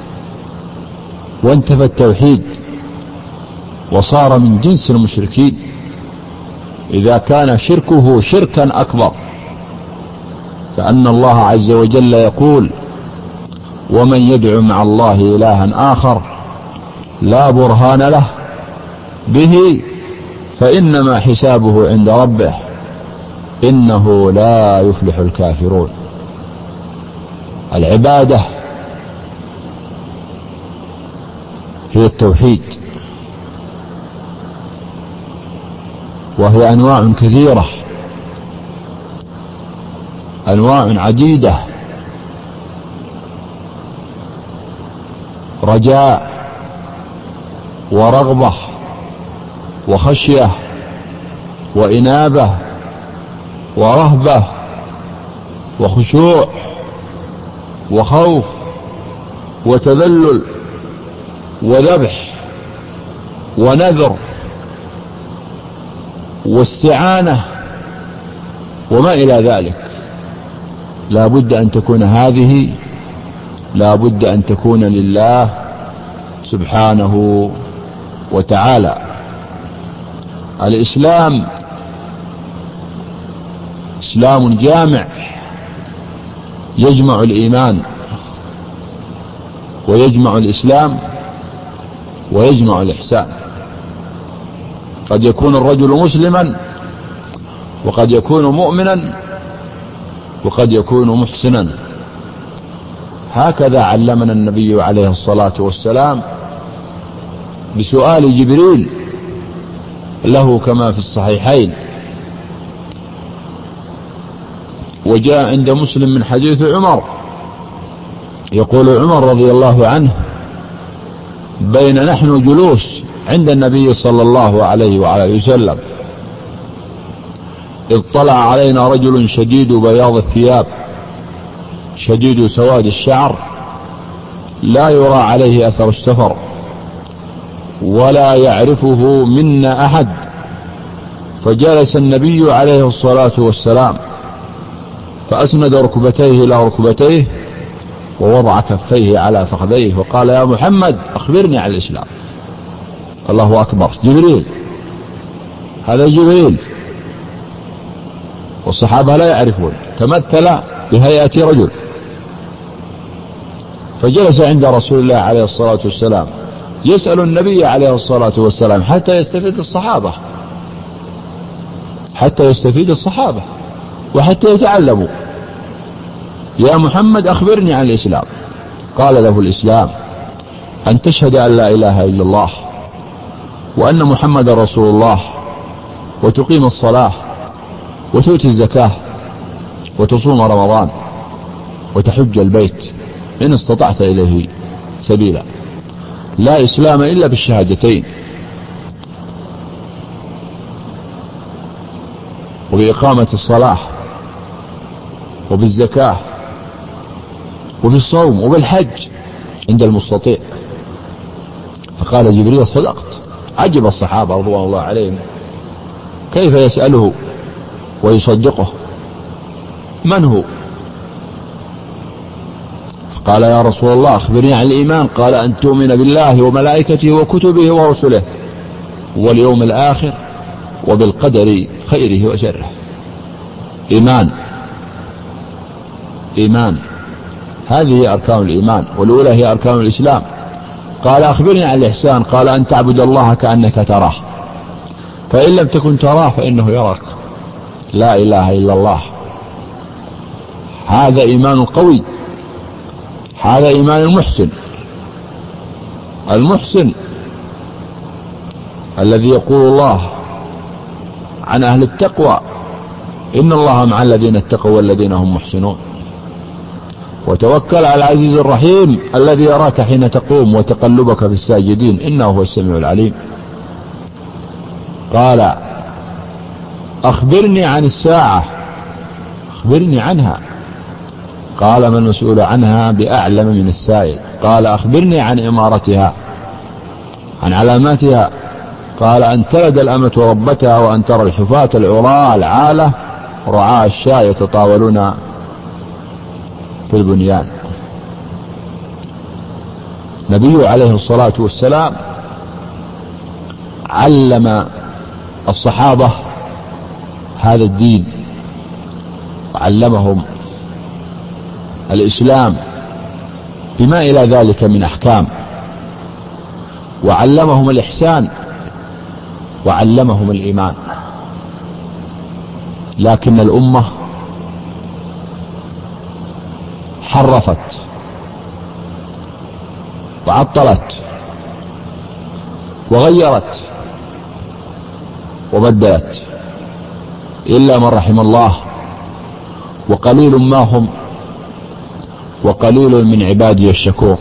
وانتفى التوحيد وصار من جنس المشركين إذا كان شركه شركا أكبر. لأن الله عز وجل يقول: ومن يدعو مع الله إلها آخر لا برهان له به فإنما حسابه عند ربه إنه لا يفلح الكافرون. العبادة هي التوحيد، وهي أنواع كثيرة، أنواع عديدة: رجاء ورغبة وخشية وإنابة ورهبة وخشوع وخوف وتذلل وذبح ونذر واستعانة وما إلى ذلك. لا بد أن تكون هذه لا بد أن تكون لله سبحانه وتعالى. الإسلام إسلام جامع يجمع الإيمان ويجمع الإسلام ويجمع الإحسان. قد يكون الرجل مسلما وقد يكون مؤمنا وقد يكون محسنا. هكذا علمنا النبي عليه الصلاة والسلام بسؤال جبريل له كما في الصحيحين. وجاء عند مسلم من حديث عمر، يقول عمر رضي الله عنه: بين نحن جلوس عند النبي صلى الله عليه وعلى وسلم إذ طلع علينا رجل شديد بياض الثياب شديد سواد الشعر لا يرى عليه أثر السفر ولا يعرفه منا أحد. فجلس النبي عليه الصلاة والسلام فأسند ركبتيه إلى ركبتيه ووضع كفيه على فخذيه وقال: يا محمد أخبرني عن الإسلام. الله أكبر! جبريل، هذا جبريل، والصحابة لا يعرفون. تمثل بهيئة رجل فجلس عند رسول الله عليه الصلاة والسلام يسأل النبي عليه الصلاة والسلام حتى يستفيد الصحابة حتى يستفيد الصحابة وحتى يتعلموا: يا محمد أخبرني عن الإسلام. قال له: الإسلام أن تشهد أن لا إله إلا الله وأن محمد رسول الله وتقيم الصلاة وتؤتي الزكاة وتصوم رمضان وتحج البيت إن استطعت إليه سبيلا. لا إسلام إلا بالشهادتين وبإقامة الصلاة وبالزكاة وبالصوم وبالحج عند المستطيع. فقال جبريل: صدقت. عجب الصحابة رضوان الله عليهم كيف يسأله ويصدقه، من هو؟ فقال: يا رسول الله أخبرني عن الإيمان. قال: أن تؤمن بالله وملائكته وكتبه ورسله واليوم الآخر وبالقدر خيره وشره. إيمان إيمان هذه أركان الإيمان، والأولى هي أركان الإسلام. قال: أخبرني عن الإحسان. قال: أن تعبد الله كأنك تراه فإن لم تكن تراه فإنه يراك. لا إله إلا الله. هذا إيمان قوي، هذا إيمان المحسن. المحسن الذي يقول الله عن أهل التقوى: إن الله مع الذين اتقوا والذين هم محسنون. وتوكل على العزيز الرحيم الذي يراك حين تقوم وتقلبك في الساجدين إنه هو السميع العليم. قال: أخبرني عن الساعة، أخبرني عنها. قال: ما المسؤول عنها بأعلم من السائل. قال: أخبرني عن إمارتها، عن علاماتها. قال: أن تلد الأمة ربتها، وأن ترى الحفاة العراة العالة رعاء الشاة يتطاولون في البنيان. نبي عليه الصلاة والسلام علم الصحابة هذا الدين، وعلمهم الإسلام بما إلى ذلك من أحكام، وعلمهم الإحسان، وعلمهم الإيمان. لكن الأمة حرفت وعطلت وغيرت وبدلت، إلا من رحم الله، وقليل ما هم، وقليل من عبادي الشكور.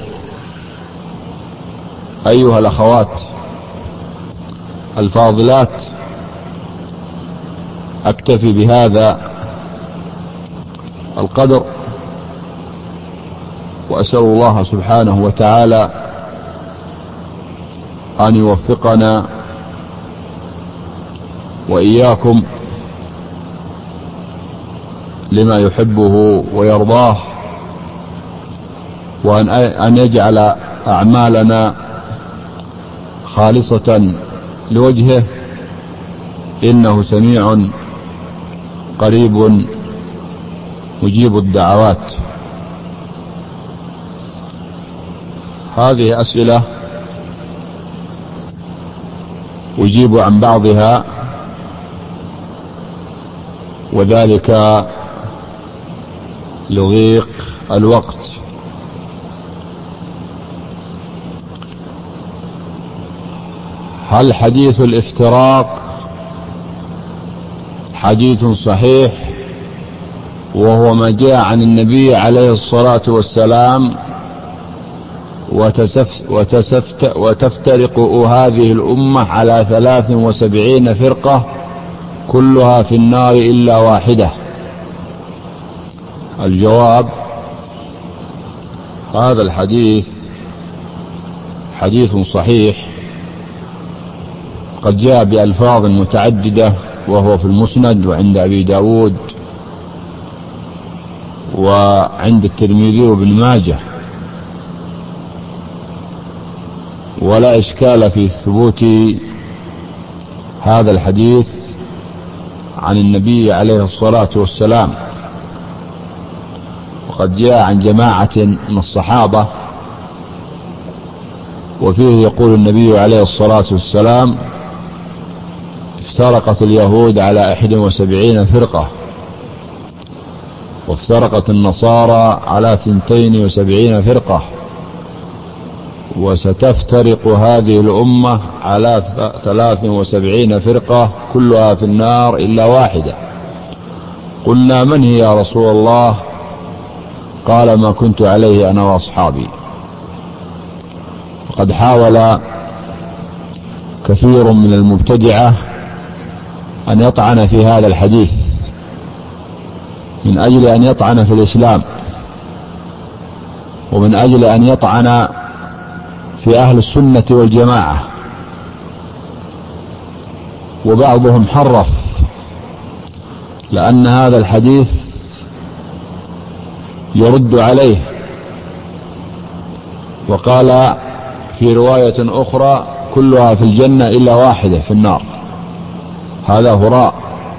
أيها الأخوات الفاضلات، أكتفي بهذا القدر، وأسأل الله سبحانه وتعالى أن يوفقنا وإياكم لما يحبه ويرضاه، وأن يجعل أعمالنا خالصة لوجهه، إنه سميع قريب مجيب الدعوات. هذه أسئلة أجيب عن بعضها، وذلك لضيق الوقت. هل حديث الافتراق حديث صحيح، وهو ما جاء عن النبي عليه الصلاة والسلام: وتسفت وتفترق هذه الأمة على ثلاث وسبعين فرقة كلها في النار إلا واحدة؟ الجواب: هذا الحديث حديث صحيح، قد جاء بألفاظ متعددة، وهو في المسند وعند أبي داود وعند الترمذي وابن ماجه، ولا إشكال في ثبوت هذا الحديث عن النبي عليه الصلاة والسلام. وقد جاء عن جماعة من الصحابة، وفيه يقول النبي عليه الصلاة والسلام: افترقت اليهود على إحدى وسبعين فرقة، وافترقت النصارى على ثنتين وسبعين فرقة، وستفترق هذه الأمة على ثلاث وسبعين فرقة كلها في النار إلا واحدة. قلنا: من هي يا رسول الله؟ قال: ما كنت عليه أنا وأصحابي. وقد حاول كثير من المبتدعة أن يطعن في هذا الحديث من أجل أن يطعن في الإسلام، ومن أجل أن يطعن في أهل السنة والجماعة، وبعضهم حرف، لأن هذا الحديث يرد عليه. وقال في رواية أخرى: كلها في الجنة إلا واحدة في النار. هذا هراء،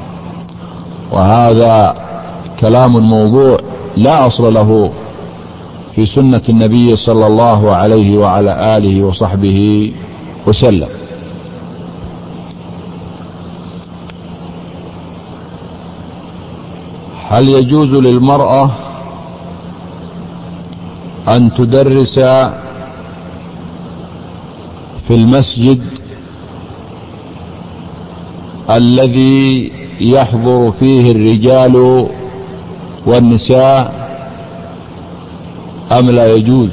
وهذا كلام موضوع لا أصل له في سنة النبي صلى الله عليه وعلى آله وصحبه وسلم. هل يجوز للمرأة أن تدرس في المسجد الذي يحضر فيه الرجال والنساء أم لا يجوز؟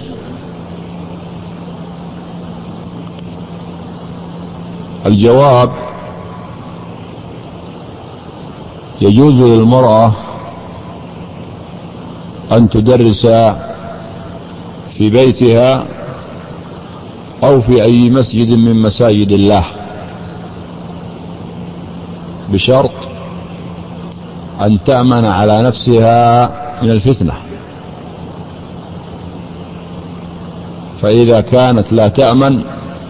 الجواب: يجوز للمرأة أن تدرس في بيتها أو في أي مسجد من مساجد الله، بشرط أن تأمن على نفسها من الفتنة. فإذا كانت لا تأمن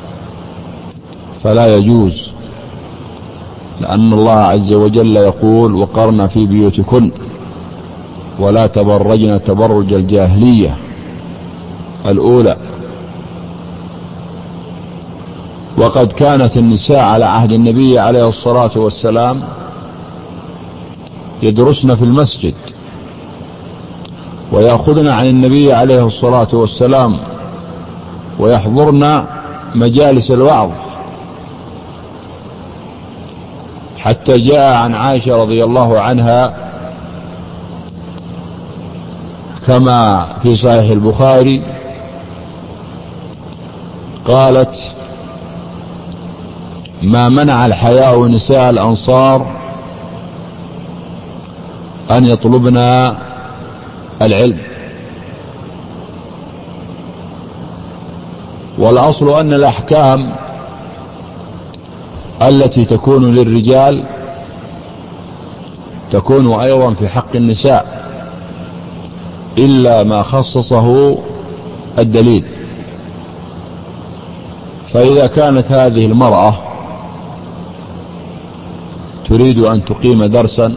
فلا يجوز، لأن الله عز وجل يقول: وقرن في بيوتكن ولا تبرجن تبرج الجاهلية الأولى. وقد كانت النساء على عهد النبي عليه الصلاة والسلام يدرسن في المسجد ويأخذن عن النبي عليه الصلاة والسلام ويحضرن مجالس الوعظ، حتى جاء عن عائشة رضي الله عنها كما في صحيح البخاري قالت: ما منع الحياء نساء الأنصار أن يطلبن العلم. والأصل أن الأحكام التي تكون للرجال تكون أيضا في حق النساء، إلا ما خصصه الدليل. فإذا كانت هذه المرأة تريد أن تقيم درسا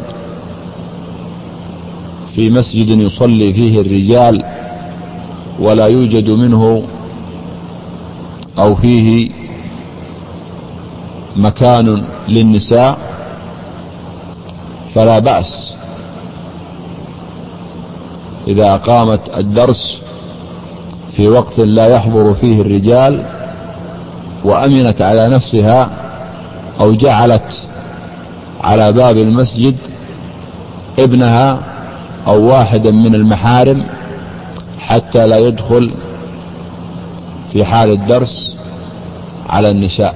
في مسجد يصلي فيه الرجال ولا يوجد منه أو فيه مكان للنساء فلا بأس إذا أقامت الدرس في وقت لا يحضر فيه الرجال، وأمنت على نفسها أو جعلت على باب المسجد ابنها أو واحدا من المحارم حتى لا يدخل في حال الدرس على النساء،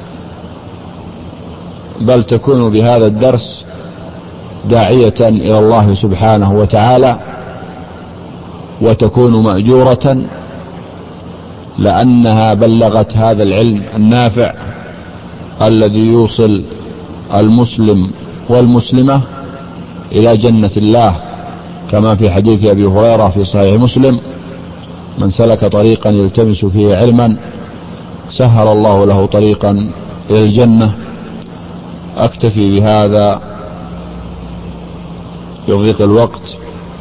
بل تكون بهذا الدرس داعية إلى الله سبحانه وتعالى، وتكون مأجورة لأنها بلغت هذا العلم النافع الذي يوصل المسلم والمسلمة إلى جنة الله، كما في حديث أبي هريرة في صحيح مسلم: من سلك طريقا يلتمس فيه علما سهل الله له طريقا إلى الجنة. أكتفي بهذا يضيق الوقت،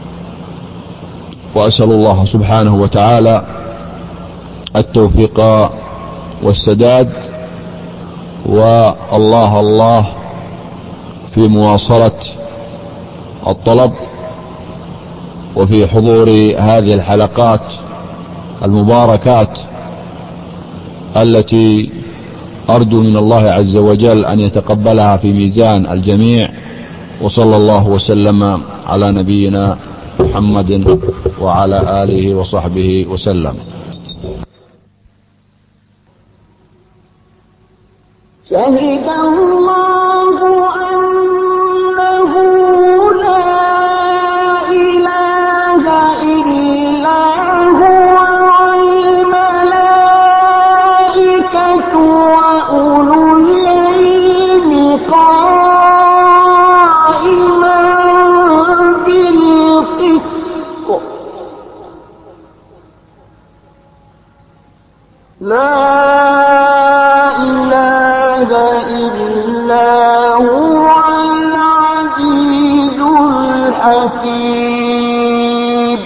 وأسأل الله سبحانه وتعالى التوفيق والسداد، والله الله في مواصلة الطلب وفي حضور هذه الحلقات المباركات التي أرجو من الله عز وجل أن يتقبلها في ميزان الجميع. وصلى الله وسلم على نبينا محمد وعلى آله وصحبه وسلم. شهد الله أنه لا إله إلا هو والملائكة وأولو العلم قائما بالقسط لا إلا هو العزيز الحكيم.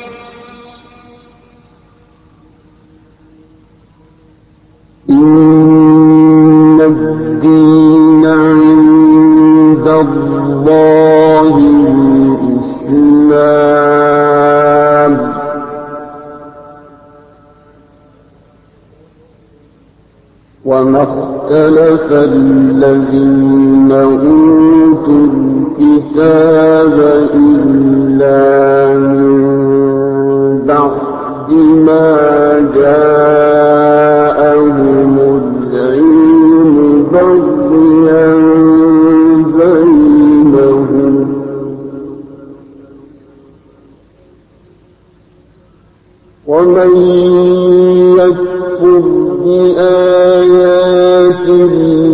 إن الدين عند الله الإسلام. وما اختلف الذين أوتوا الكتاب إلا من بعد ما جاءهم العلم بغيا بينهم ومن يكفر بآيات الله